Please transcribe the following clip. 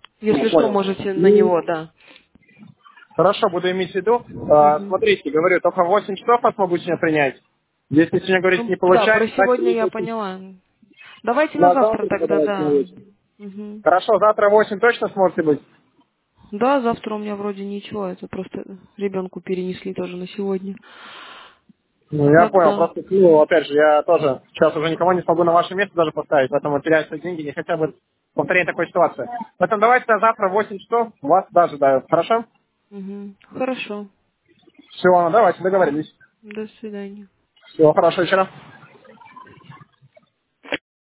Если что, Понял. можете на него, да. Хорошо, буду иметь в виду. Мгм. Смотрите, говорю, только в 8 часов вас могу сегодня принять. Если сегодня, говорите, не Ну, да, про получается, так сегодня и я хотите. поняла. Давайте на На завтра завтра тогда, давайте на да. 8. Мгм. Хорошо, завтра в 8 точно сможете быть? Да, завтра у меня вроде ничего, это просто ребенку перенесли тоже на сегодня. Ну, я Так, понял, да. просто, ну, опять же, я тоже сейчас уже никого не смогу на ваше место даже поставить, поэтому теряются деньги, не хотя бы повторение такой ситуации. Поэтому давайте на завтра в 8 часов вас даже дают. Хорошо? Мгм. Хорошо. Все, давайте, договорились. До свидания. Всего хорошего вечера.